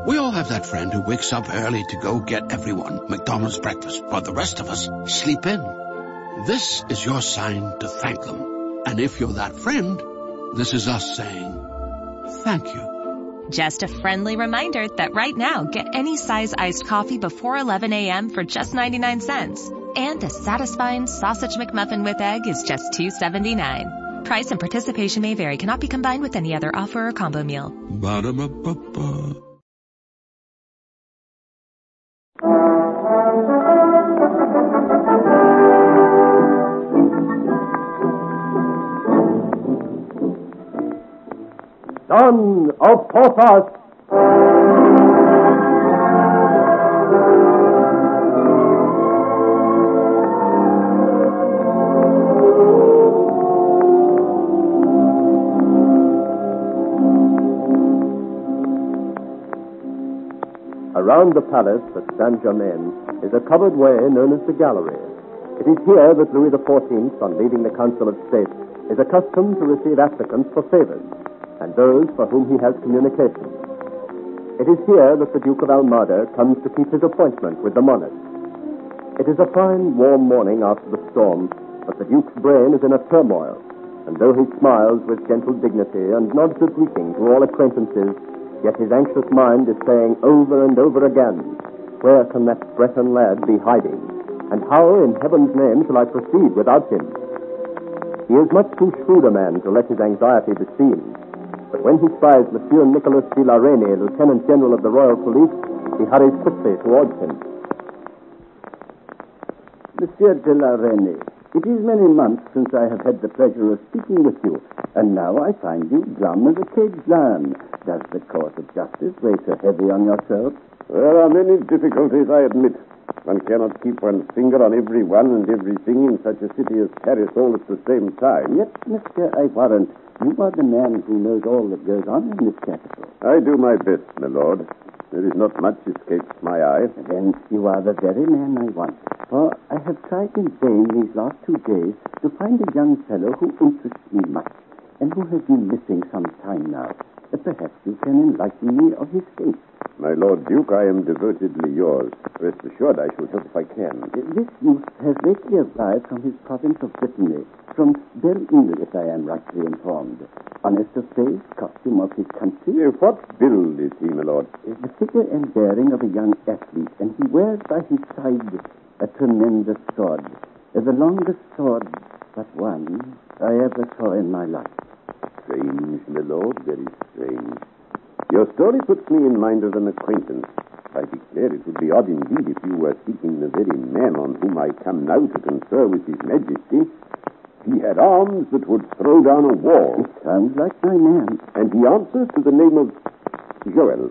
We all have that friend who wakes up early to go get everyone McDonald's breakfast, while the rest of us sleep in. This is your sign to thank them. And if you're that friend, this is us saying thank you. Just a friendly reminder that right now, get any size iced coffee before 11 a.m. for just 99 cents. And a satisfying sausage McMuffin with egg is just $2.79. Price and participation may vary. Cannot be combined with any other offer or combo meal. Ba-da-ba-ba-ba. Son of Porthos! Around the palace at Saint-Germain is a covered way known as the Gallery. It is here that Louis XIV, on leaving the Council of State, is accustomed to receive applicants for favors, and those for whom he has communications. It is here that the Duke of Almada comes to keep his appointment with the monarch. It is a fine, warm morning after the storm, but the Duke's brain is in a turmoil, and though he smiles with gentle dignity and nods a greeting to all acquaintances, yet his anxious mind is saying over and over again, where can that Breton lad be hiding, and how in heaven's name shall I proceed without him? He is much too shrewd a man to let his anxiety be seen. But when he spies Monsieur Nicolas de la Reynie, Lieutenant General of the Royal Police, he hurries quickly towards him. Monsieur de la Reynie, it is many months since I have had the pleasure of speaking with you, and now I find you glum as a caged lion. Does the court of justice weigh so heavy on yourself? There are many difficulties, I admit. One cannot keep one's finger on every one and everything in such a city as Paris all at the same time. Yet, Monsieur, I warrant, you are the man who knows all that goes on in this capital. I do my best, my lord. There is not much escapes my eye. Then you are the very man I want. For I have tried in vain these last 2 days to find a young fellow who interests me much, and who has been missing some time now. Perhaps you can enlighten me of his fate. My Lord Duke, I am devotedly yours. Rest assured I shall help if I can. This youth has lately arrived from his province of Brittany, from Belle-Ile, if I am rightly informed. Honest of face, costume of his country. What build is he, my lord? The figure and bearing of a young athlete, and he wears by his side a tremendous sword. The longest sword, but one, I ever saw in my life. Strange, my lord, very strange. Your story puts me in mind of an acquaintance. I declare it would be odd indeed if you were seeking the very man on whom I come now to confer with his majesty. He had arms that would throw down a wall. It sounds like my man. And he answers to the name of Joel.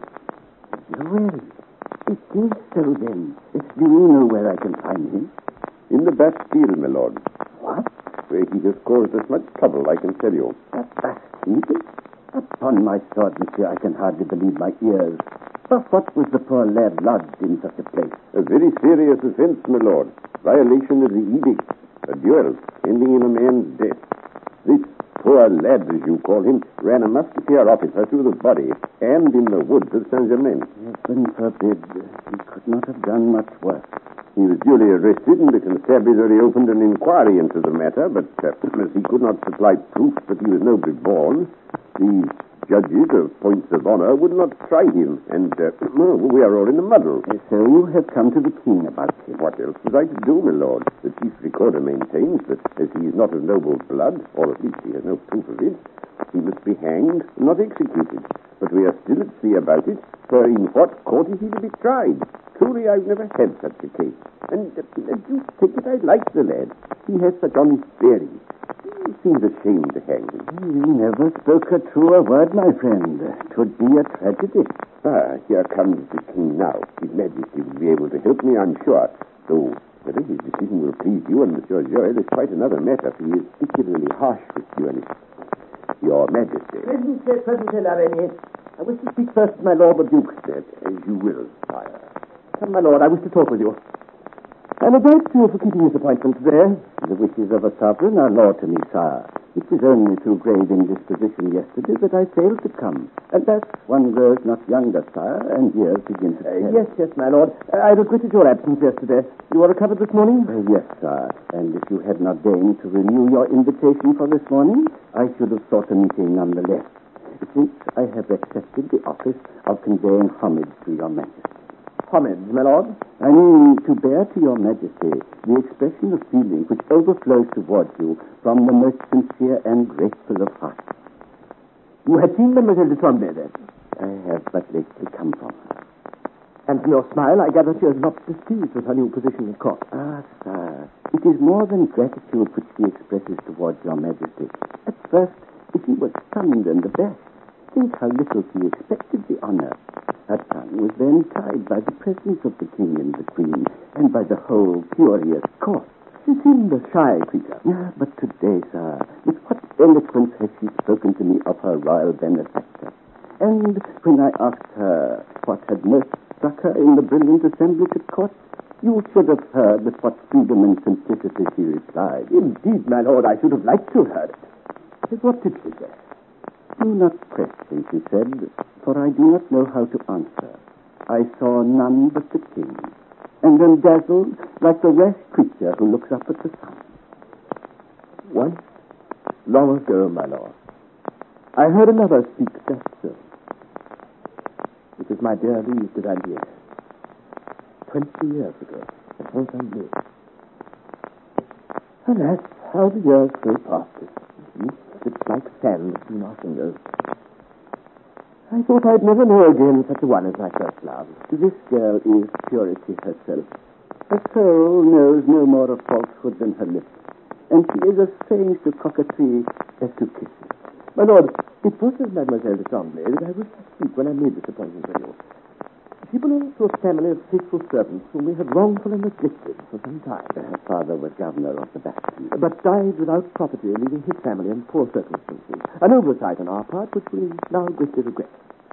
Joel? It is so then. Do you know where I can find him? In the Bastille, my lord. What? Where he has caused us much trouble, I can tell you. The Bastille? Upon my sword, monsieur, I can hardly believe my ears. But what was the poor lad lodged in such a place? A very serious offense, my lord. Violation of the edict. A duel, ending in a man's death. This poor lad, as you call him, ran a musketeer officer through the body, and in the woods of Saint-Germain. Heaven forbid. He could not have done much worse. He was duly arrested, and the constabulary opened an inquiry into the matter, but as he could not supply proof that he was nobly born, the judges of points of honor would not try him, and we are all in a muddle. So you have come to the king about him. What else was I to do, my lord? The chief recorder maintains that as he is not of noble blood, or at least he has no proof of it, he must be hanged, not executed. But we are still at sea about it, for in what court is he to be tried? Truly, I've never had such a case. And you take it, I like the lad. He has such honest bearing. He seems ashamed to hang him. You never spoke a truer word, my friend. 'Twould be a tragedy. Here comes the king now. His Majesty will be able to help me, I'm sure. Though whether his decision will please you and Monsieur Joel is quite another matter, for he is particularly harsh with you and Your Majesty. Presently, La Reynie. I wish to speak first to my Lord the Duke. As you will, sire. Come, my lord, I wish to talk with you. I'm obliged to you for keeping this appointment today. The wishes of a sovereign are law to me, sire. It was only through grave indisposition yesterday that I failed to come. And that's one grows not younger, sire, and years begin to tell. Yes, my lord. I regretted your absence yesterday. You were recovered this morning? Yes, sire. And if you had not deigned to renew your invitation for this morning, I should have sought a meeting nonetheless, since I have accepted the office of conveying homage to your majesty. Homage, my lord? I mean to bear to your majesty the expression of feeling which overflows towards you from the most sincere and grateful of hearts. You had seen Mademoiselle de Tremblay, then? I have but lately come from her. And from your smile, I gather she is not displeased with her new position at court. Ah, sire, it is more than gratitude which she expresses towards your majesty. At first, she was stunned and abashed. Think how little she expected the honor. Her tongue was then tied by the presence of the king and the queen, and by the whole curious court. She seemed a shy creature. Yeah, but today, sir, with what eloquence has she spoken to me of her royal benefactor. And when I asked her what had most struck her in the brilliant assemblage at court, you should have heard with what freedom and simplicity she replied. Indeed, my lord, I should have liked to have heard it. But what did she say? Do not press me, she said, for I do not know how to answer. I saw none but the king, and am dazzled like the rash creature who looks up at the sun. Once, long ago, my lord, I heard another speak just so. It was my dear Louise de Valier. 20 years ago, at Fontainebleau. Alas, how the years go past us. It's like sand between our fingers. I thought I'd never know again such a one as my first love. This girl is purity herself. Her soul knows no more of falsehood than her lips, and she is as strange to coquetry as to kisses. My lord, it was of Mademoiselle de Tremblay that I was to speak when I made this appointment with you. She belongs to a family of faithful servants whom we had wrongfully neglected for some time. Her father was governor of the Bastille, but died without property, leaving his family in poor circumstances. An oversight on our part, which we now greatly regret.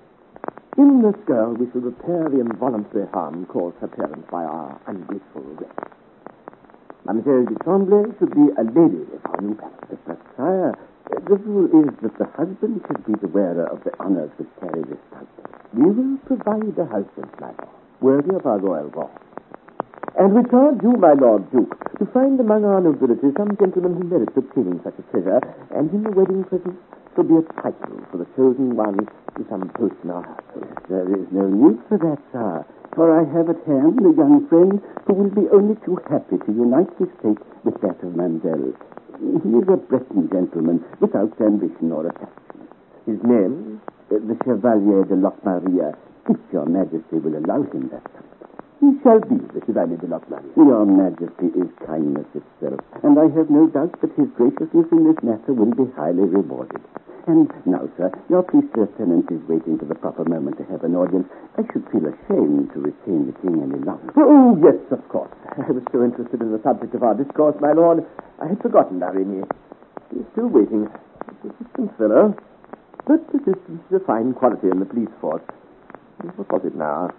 In this girl, we shall repair the involuntary harm caused her parents by our ungrateful neglect. Mademoiselle de Tremblay should be a lady of our new palace. But, sire, the rule is that the husband should be the wearer of the honors which carry this title. We will provide a husband, my lord, worthy of our royal wrath. And we charge you, my lord Duke, to find among our nobility some gentleman who merits obtaining such a treasure, and in the wedding present shall be a title for the chosen one to some post in our household. There is no need for that, sir, for I have at hand a young friend who will be only too happy to unite his fate with that of Mademoiselle. He is a Breton gentleman without ambition or attachment. His name? The Chevalier de Locmaria, if your majesty will allow him that title. He shall be the Chevalier de Locmaria. Your majesty is kindness itself, and I have no doubt that his graciousness in this matter will be highly rewarded. And now, sir, your priestly lieutenant is waiting for the proper moment to have an audience. I should feel ashamed to retain the king any longer. Oh, yes, of course. I was so interested in the subject of our discourse, my lord, I had forgotten Larini. He is still waiting. It's a distant fellow. But persistence is a fine quality in the police force. What was it now?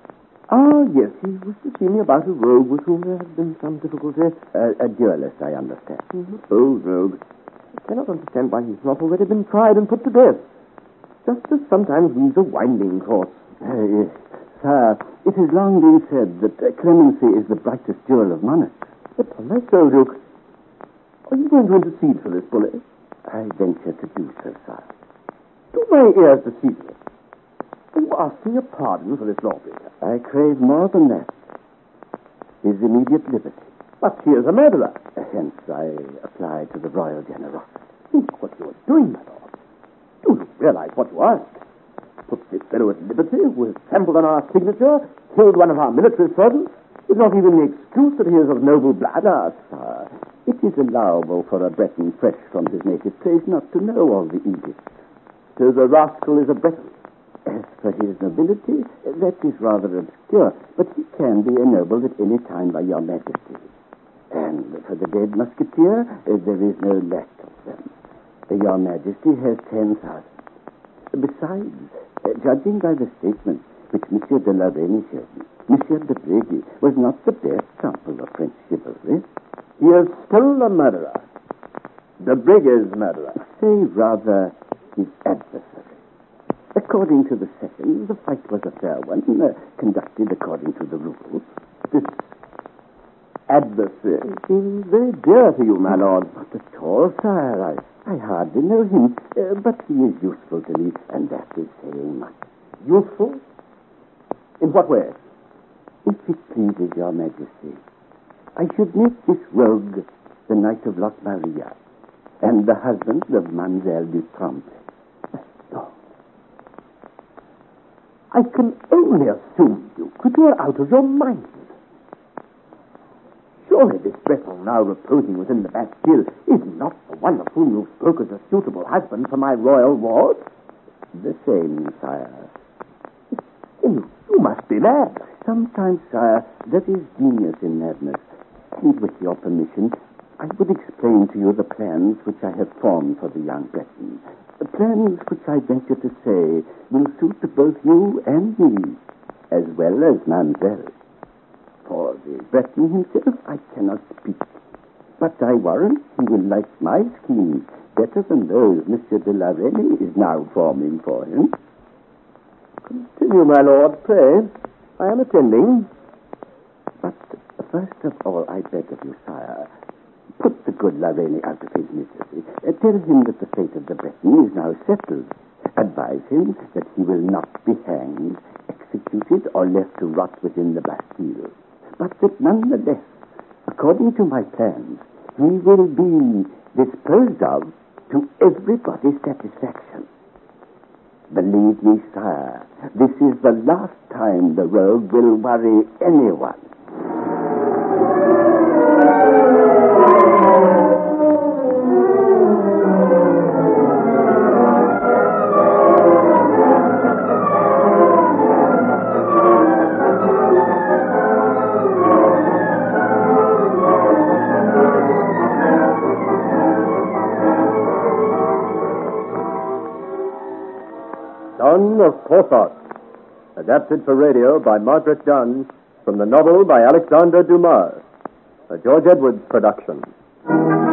Ah, yes, he was to see me about a rogue with whom there has been some difficulty. A duelist, I understand. Old rogue. I cannot understand why he's not already been tried and put to death. Justice sometimes leaves a winding course. Yes. Sir, it has long been said that clemency is the brightest jewel of monarchs. Upon my soul, Duke, are you going to intercede for this bully? I venture to do so, sir. Do my ears deceive me? Are you asking a pardon for this lawbreaker? I crave more than that. His immediate liberty. But he is a murderer. Hence, I apply to the royal generosity. Think what you are doing, my lord. Do you realize what you ask? Put this fellow at liberty, who has trampled on our signature, killed one of our military servants, with not even the excuse that he is of noble blood. Ah, sir, it is allowable for a Breton fresh from his native place not to know all the edicts. So the rascal is a Breton. As for his nobility, that is rather obscure, but he can be ennobled at any time by your majesty. And for the dead musketeer, there is no lack of them. Your majesty has 10,000. Besides, judging by the statements which Monsieur de la Reynie showed me, Monsieur de Brégy was not the best sample of French chivalry. He is still a murderer. The Brigger's murderer. Say rather his adversary. According to the second, the fight was a fair one, conducted according to the rules. This adversary seems very dear to you, my lord. Not at all, sire. I hardly know him, but he is useful to me, and that is saying much. Useful? In what way? If it pleases your majesty, I should make this rogue the Knight of Lot Maria, and the husband of Mademoiselle du Tremblay. No. I can only assume, Duke, that you are out of your mind. Surely this Breton now reposing within the Bastille is not the one of whom you spoke as a suitable husband for my royal ward? The same, sire. You must be mad. Sometimes, sire, there is genius in madness. And with your permission, I would explain to you the plans which I have formed for the young Breton. The plans which I venture to say will suit both you and me, as well as Mademoiselle. For the Breton himself, I cannot speak. But I warrant he will like my schemes better than those Monsieur de la Reynie is now forming for him. Continue, my lord, pray. I am attending. But first of all, I beg of you, sire, put the good La Reynie out of his misery. Tell him that the fate of the Breton is now settled. Advise him that he will not be hanged, executed, or left to rot within the Bastille. But that nonetheless, according to my plans, he will be disposed of to everybody's satisfaction. Believe me, sire, this is the last time the rogue will worry anyone. Son of Porthos, adapted for radio by Margaret Dunn from the novel by Alexandre Dumas, a George Edwards production.